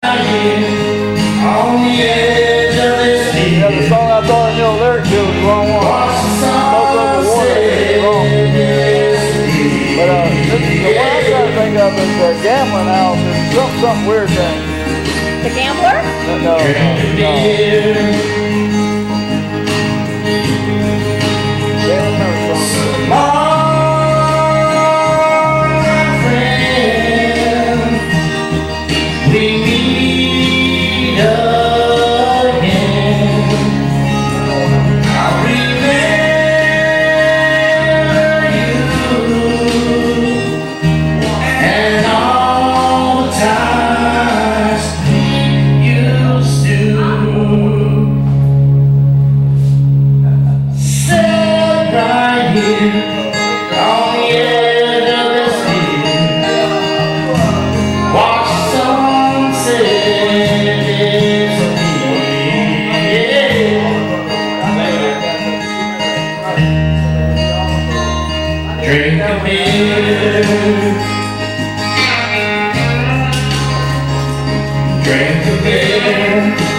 On the edge of this field. Yeah, the song I thought I knew the lyric to was the wrong one. Smoke Over Water is wrong. But the one I'm trying to think of is the Gambling House. It's something weird thing. The Gambler? No. Drink a beer, drink a beer.